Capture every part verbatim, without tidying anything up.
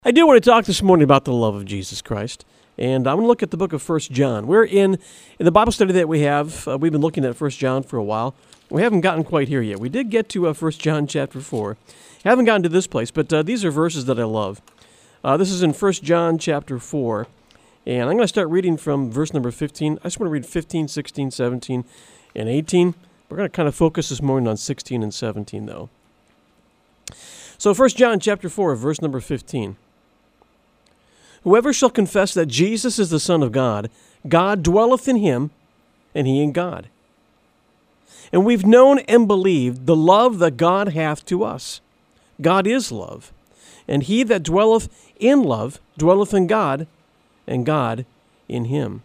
I do want to talk this morning about the love of Jesus Christ, and I'm going to look at the book of First John. We're in, in the Bible study that we have, uh, we've been looking at First John for a while. We haven't gotten quite here yet. We did get to uh, First John chapter four. Haven't gotten to this place, but uh, these are verses that I love. Uh, this is in First John chapter four, and I'm going to start reading from verse number fifteen. I just want to read fifteen, sixteen, seventeen, and eighteen. We're going to kind of focus this morning on sixteen and seventeen, though. So First John chapter four, verse number fifteen. Whoever shall confess that Jesus is the Son of God, God dwelleth in him, and he in God. And we've known and believed the love that God hath to us. God is love, and he that dwelleth in love dwelleth in God, and God in him.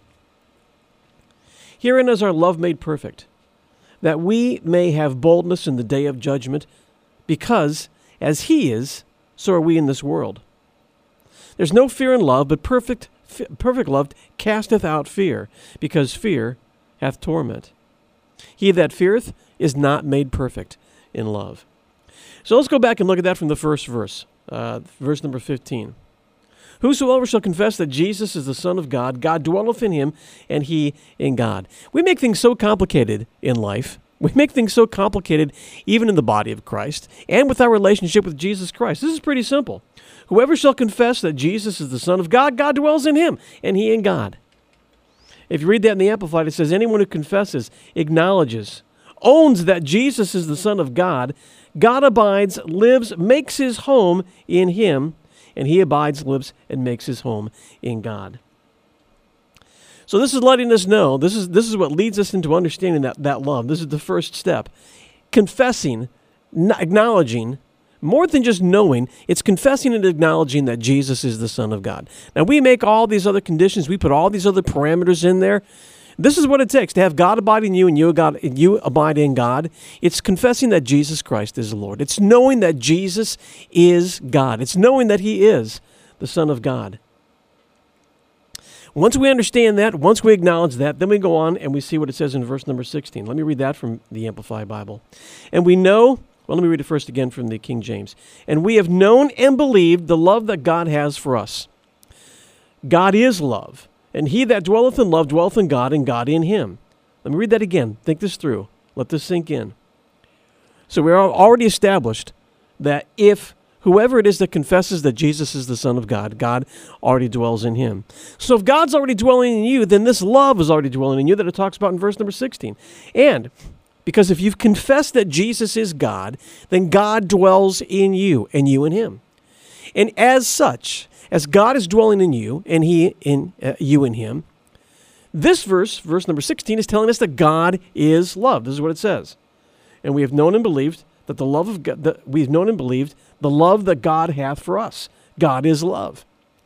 Herein is our love made perfect, that we may have boldness in the day of judgment, because as he is, so are we in this world. There's no fear in love, but perfect f- perfect love casteth out fear, because fear hath torment. He that feareth is not made perfect in love. So let's go back and look at that from the first verse, uh, verse number fifteen. Whosoever shall confess that Jesus is the Son of God, God dwelleth in him, and he in God. We make things so complicated in life. We make things so complicated even in the body of Christ and with our relationship with Jesus Christ. This is pretty simple. Whoever shall confess that Jesus is the Son of God, God dwells in him, and he in God. If you read that in the Amplified, it says, anyone who confesses, acknowledges, owns that Jesus is the Son of God, God abides, lives, makes his home in him, and he abides, lives, and makes his home in God. So this is letting us know, this is this is what leads us into understanding that, that love. This is the first step. Confessing, acknowledging, more than just knowing, it's confessing and acknowledging that Jesus is the Son of God. Now, we make all these other conditions. We put all these other parameters in there. This is what it takes to have God abide in you and you, God, you abide in God. It's confessing that Jesus Christ is the Lord. It's knowing that Jesus is God. It's knowing that he is the Son of God. Once we understand that, once we acknowledge that, then we go on and we see what it says in verse number sixteen. Let me read that from the Amplified Bible. And we know... Well, let me read it first again from the King James. And we have known and believed the love that God has for us. God is love, and he that dwelleth in love dwelleth in God, and God in him. Let me read that again. Think this through. Let this sink in. So we're already established that if whoever it is that confesses that Jesus is the Son of God, God already dwells in him. So if God's already dwelling in you, then this love is already dwelling in you that it talks about in verse number sixteen. And because if you've confessed that Jesus is God, then God dwells in you and you in him. And as such, as God is dwelling in you and he in uh, you in him, this verse, verse number sixteen, is telling us that God is love. This is what it says. And we have known and believed that the love of God, that we've known and believed the love that God hath for us. God is love.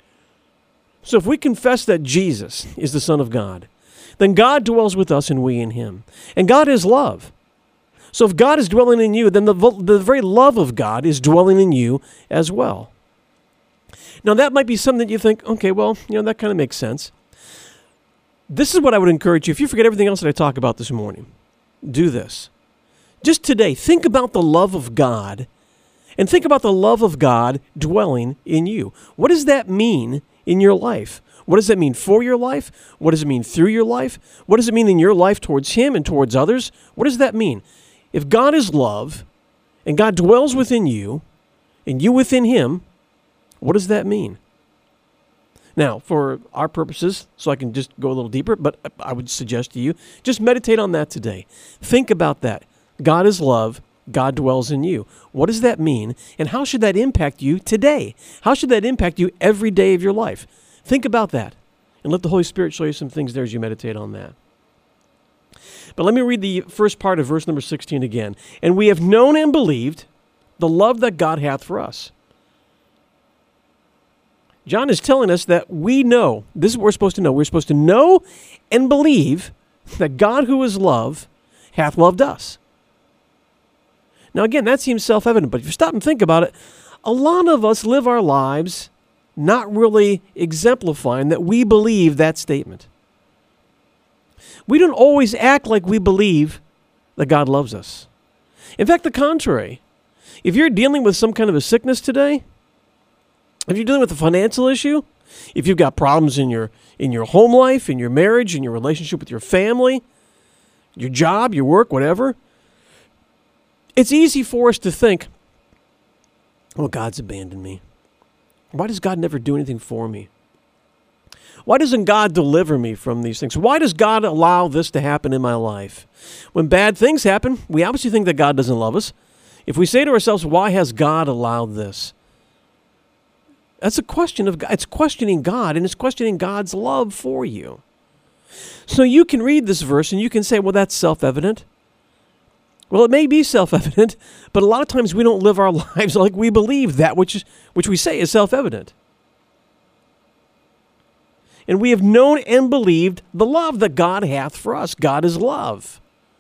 So if we confess that Jesus is the Son of God, then God dwells with us and we in him. And God is love. So if God is dwelling in you, then the, the very love of God is dwelling in you as well. Now that might be something that you think, okay, well, you know, that kind of makes sense. This is what I would encourage you. If you forget everything else that I talk about this morning, do this. Just today, think about the love of God and think about the love of God dwelling in you. What does that mean in your life? What does that mean for your life? What does it mean through your life? What does it mean in your life towards him and towards others? What does that mean? If God is love and God dwells within you and you within him, what does that mean? Now, for our purposes, so I can just go a little deeper, but I would suggest to you, just meditate on that today. Think about that. God is love. God dwells in you. What does that mean? And how should that impact you today? How should that impact you every day of your life? Think about that, and let the Holy Spirit show you some things there as you meditate on that. But let me read the first part of verse number sixteen again. And we have known and believed the love that God hath for us. John is telling us that we know, this is what we're supposed to know, we're supposed to know and believe that God who is love hath loved us. Now again, that seems self-evident, but if you stop and think about it, a lot of us live our lives not really exemplifying that we believe that statement. We don't always act like we believe that God loves us. In fact, the contrary. If you're dealing with some kind of a sickness today, If you're dealing with a financial issue, if you've got problems in your in your home life, in your marriage, in your relationship with your family, your job, your work, whatever, it's easy for us to think, well, God's abandoned me. Why does God never do anything for me? Why doesn't God deliver me from these things? Why does God allow this to happen in my life? When bad things happen, we obviously think that God doesn't love us. If we say to ourselves, why has God allowed this? That's a question of God. It's questioning God, and it's questioning God's love for you. So you can read this verse and you can say, well, that's self-evident. Well, it may be self-evident, but a lot of times we don't live our lives like we believe that which is, which we say is self-evident. And we have known and believed the love that God hath for us. God is love.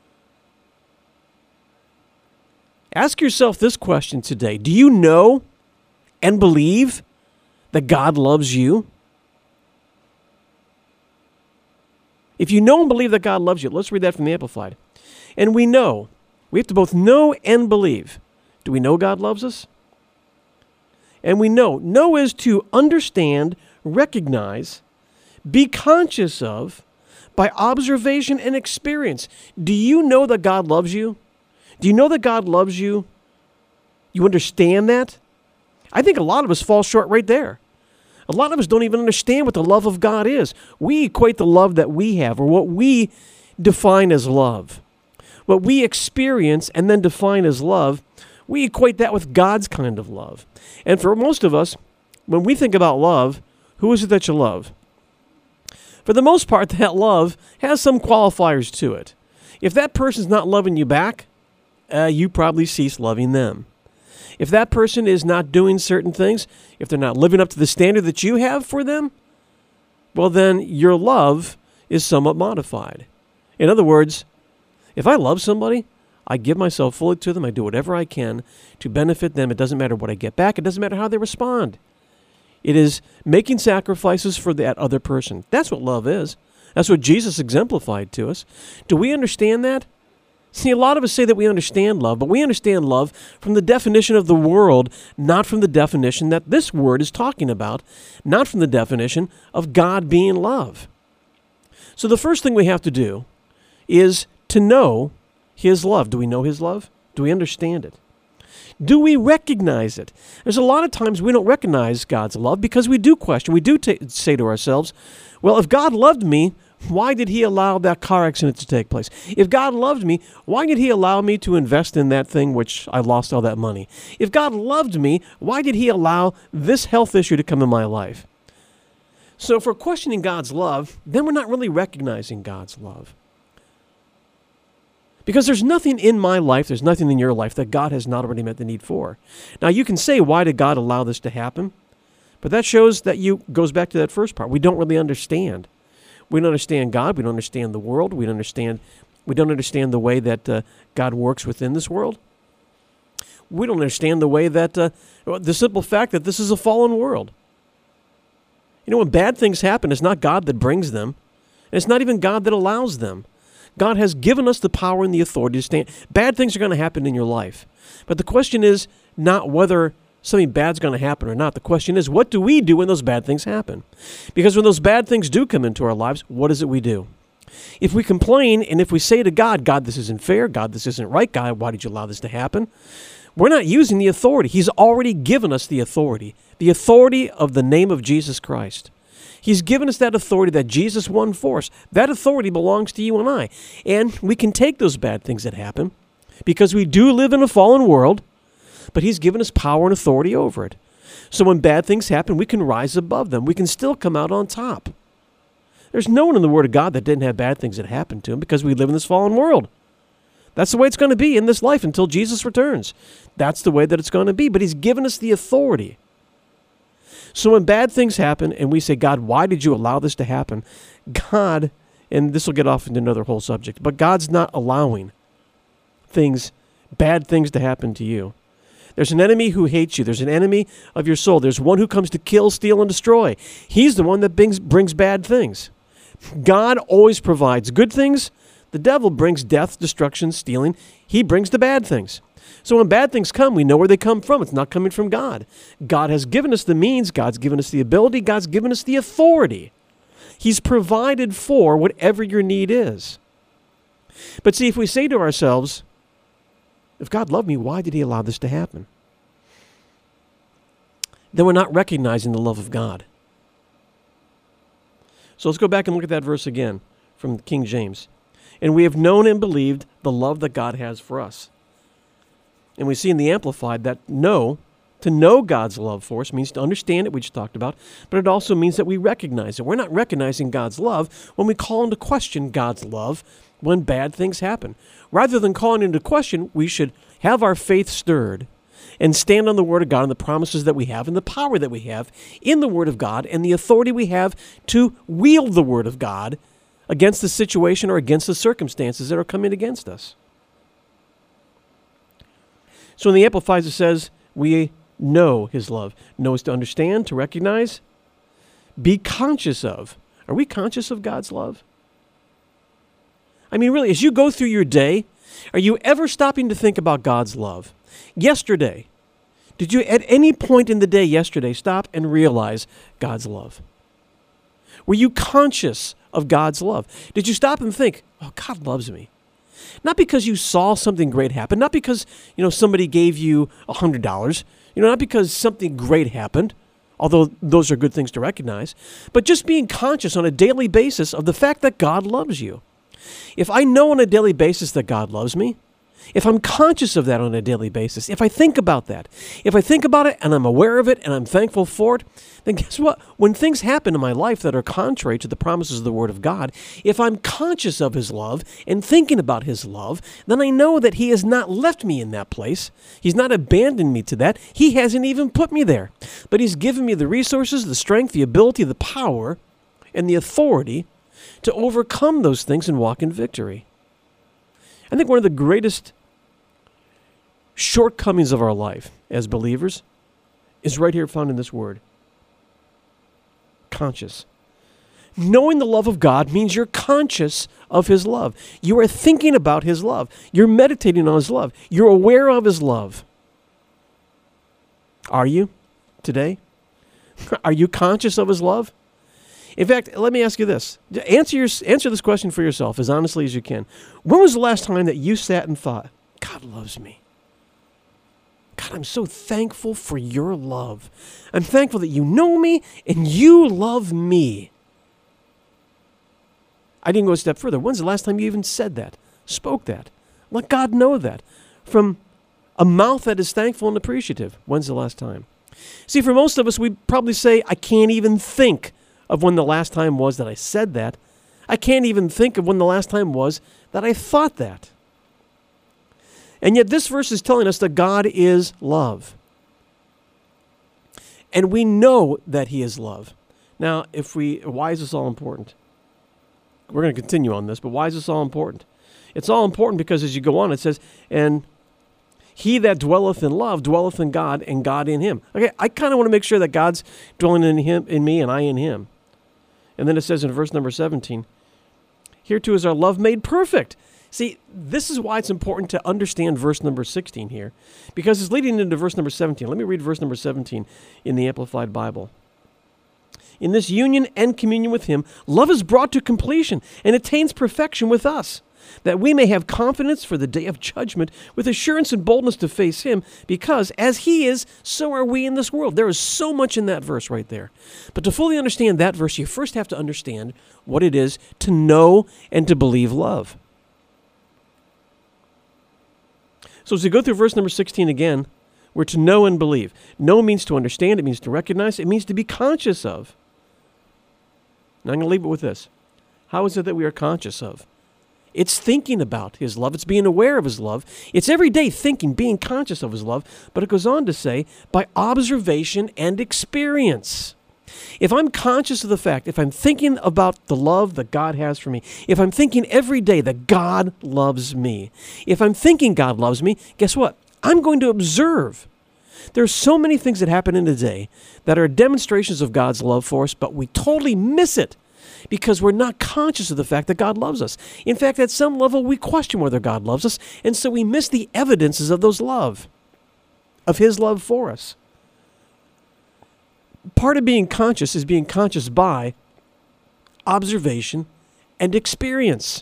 Ask yourself this question today. Do you know and believe that God loves you? If you know and believe that God loves you, let's read that from the Amplified. And we know, we have to both know and believe. Do we know God loves us? And we know. Know is to understand, recognize, be conscious of by observation and experience. Do you know that God loves you? Do you know that God loves you? You understand that? I think a lot of us fall short right there. A lot of us don't even understand what the love of God is. We equate the love that we have, or what we define as love, what we experience and then define as love, we equate that with God's kind of love. And for most of us, when we think about love, who is it that you love? For the most part, that love has some qualifiers to it. If that person's not loving you back, uh, you probably cease loving them. If that person is not doing certain things, if they're not living up to the standard that you have for them, well, then your love is somewhat modified. In other words, if I love somebody, I give myself fully to them. I do whatever I can to benefit them. It doesn't matter what I get back. It doesn't matter how they respond. It is making sacrifices for that other person. That's what love is. That's what Jesus exemplified to us. Do we understand that? See, a lot of us say that we understand love, but we understand love from the definition of the world, not from the definition that this word is talking about, not from the definition of God being love. So the first thing we have to do is to know His love. Do we know His love? Do we understand it? Do we recognize it? There's a lot of times we don't recognize God's love because we do question. We do t- say to ourselves, well, if God loved me, why did He allow that car accident to take place? If God loved me, why did He allow me to invest in that thing which I lost all that money? If God loved me, why did He allow this health issue to come in my life? So if we're questioning God's love, then we're not really recognizing God's love. Because there's nothing in my life, there's nothing in your life that God has not already met the need for. Now you can say, why did God allow this to happen? But that shows that you, goes back to that first part. We don't really understand. We don't understand God. We don't understand the world. We don't understand, we don't understand the way that uh, God works within this world. We don't understand the way that, uh, the simple fact that this is a fallen world. You know, when bad things happen, it's not God that brings them. And it's not even God that allows them. God has given us the power and the authority to stand. Bad things are going to happen in your life. But the question is not whether something bad's going to happen or not. The question is, what do we do when those bad things happen? Because when those bad things do come into our lives, what is it we do? If we complain and if we say to God, God, this isn't fair, God, this isn't right, God, why did you allow this to happen? We're not using the authority. He's already given us the authority, the authority of the name of Jesus Christ. He's given us that authority that Jesus won for us. That authority belongs to you and I. And we can take those bad things that happen because we do live in a fallen world, but He's given us power and authority over it. So when bad things happen, we can rise above them. We can still come out on top. There's no one in the Word of God that didn't have bad things that happened to him because we live in this fallen world. That's the way it's going to be in this life until Jesus returns. That's the way that it's going to be. But He's given us the authority. So when bad things happen and we say, God, why did you allow this to happen? God, and this will get off into another whole subject, but God's not allowing things, bad things to happen to you. There's an enemy who hates you. There's an enemy of your soul. There's one who comes to kill, steal, and destroy. He's the one that brings, brings bad things. God always provides good things. The devil brings death, destruction, stealing. He brings the bad things. So when bad things come, we know where they come from. It's not coming from God. God has given us the means. God's given us the ability. God's given us the authority. He's provided for whatever your need is. But see, if we say to ourselves, if God loved me, why did he allow this to happen? Then we're not recognizing the love of God. So let's go back and look at that verse again from King James. And we have known and believed the love that God has for us. And we see in the Amplified that know, to know God's love for us means to understand it, we just talked about, but it also means that we recognize it. We're not recognizing God's love when we call into question God's love when bad things happen. Rather than calling into question, we should have our faith stirred and stand on the Word of God and the promises that we have and the power that we have in the Word of God and the authority we have to wield the Word of God against the situation or against the circumstances that are coming against us. So in the Amplified it says, we know his love. Know is to understand, to recognize, be conscious of. Are we conscious of God's love? I mean, really, as you go through your day, are you ever stopping to think about God's love? Yesterday, did you at any point in the day yesterday stop and realize God's love? Were you conscious of God's love? Did you stop and think, oh, God loves me? Not because you saw something great happen, not because, you know, somebody gave you one hundred dollars, you know, not because something great happened, although those are good things to recognize, but just being conscious on a daily basis of the fact that God loves you. If I know on a daily basis that God loves me, if I'm conscious of that on a daily basis, if I think about that, if I think about it and I'm aware of it and I'm thankful for it, then guess what? When things happen in my life that are contrary to the promises of the Word of God, if I'm conscious of his love and thinking about his love, then I know that he has not left me in that place. He's not abandoned me to that. He hasn't even put me there. But he's given me the resources, the strength, the ability, the power, and the authority to overcome those things and walk in victory. I think one of the greatest shortcomings of our life as believers is right here found in this word. Conscious. Knowing the love of God means you're conscious of his love. You are thinking about his love. You're meditating on his love. You're aware of his love. Are you today? Are you conscious of his love? In fact, let me ask you this. Answer your, answer this question for yourself as honestly as you can. When was the last time that you sat and thought, God loves me? God, I'm so thankful for your love. I'm thankful that you know me and you love me. I didn't go a step further. When's the last time you even said that, spoke that? Let God know that from a mouth that is thankful and appreciative. When's the last time? See, for most of us, we'd probably say, I can't even think of when the last time was that I said that. I can't even think of when the last time was that I thought that. And yet this verse is telling us that God is love. And we know that he is love. Now, if we, why is this all important? We're going to continue on this, but why is this all important? It's all important because as you go on, it says, and he that dwelleth in love dwelleth in God, and God in him. Okay, I kind of want to make sure that God's dwelling in him, in me, and I in him. And then it says in verse number seventeen, hereto is our love made perfect. See, this is why it's important to understand verse number sixteen here, because it's leading into verse number seventeen. Let me read verse number seventeen in the Amplified Bible. In this union and communion with him, love is brought to completion and attains perfection with us, that we may have confidence for the day of judgment with assurance and boldness to face him, because as he is, so are we in this world. There is so much in that verse right there. But to fully understand that verse, you first have to understand what it is to know and to believe love. So as we go through verse number sixteen again, we're to know and believe. Know means to understand. It means to recognize. It means to be conscious of. Now I'm going to leave it with this. How is it that we are conscious of? It's thinking about his love. It's being aware of his love. It's every day thinking, being conscious of his love. But it goes on to say, by observation and experience. If I'm conscious of the fact, if I'm thinking about the love that God has for me, if I'm thinking every day that God loves me, if I'm thinking God loves me, guess what? I'm going to observe. There are so many things that happen in a day that are demonstrations of God's love for us, but we totally miss it because we're not conscious of the fact that God loves us. In fact, at some level, we question whether God loves us, and so we miss the evidences of those love, of His love for us. Part of being conscious is being conscious by observation and experience.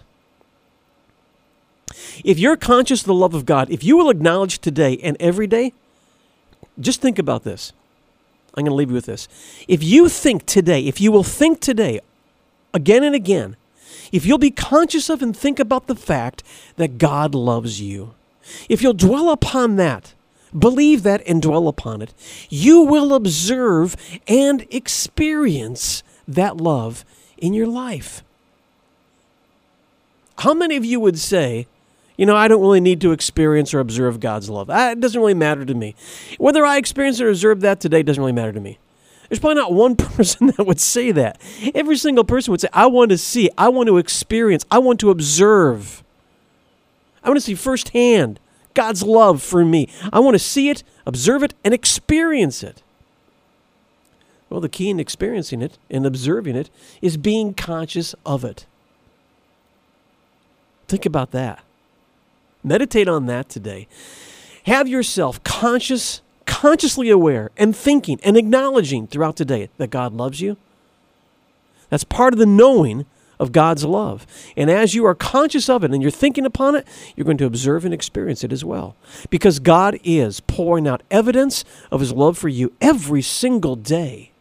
If you're conscious of the love of God, if you will acknowledge today and every day, just think about this. I'm going to leave you with this. If you think today, if you will think today, again and again, if you'll be conscious of and think about the fact that God loves you, if you'll dwell upon that, believe that and dwell upon it, you will observe and experience that love in your life. How many of you would say, you know, I don't really need to experience or observe God's love. It doesn't really matter to me. Whether I experience or observe that today doesn't really matter to me. There's probably not one person that would say that. Every single person would say, I want to see, I want to experience, I want to observe. I want to see firsthand God's love for me. I want to see it, observe it, and experience it. Well, the key in experiencing it and observing it is being conscious of it. Think about that. Meditate on that today. Have yourself conscious, consciously aware and thinking and acknowledging throughout the day that God loves you. That's part of the knowing of God's love. And as you are conscious of it and you're thinking upon it, you're going to observe and experience it as well. Because God is pouring out evidence of His love for you every single day.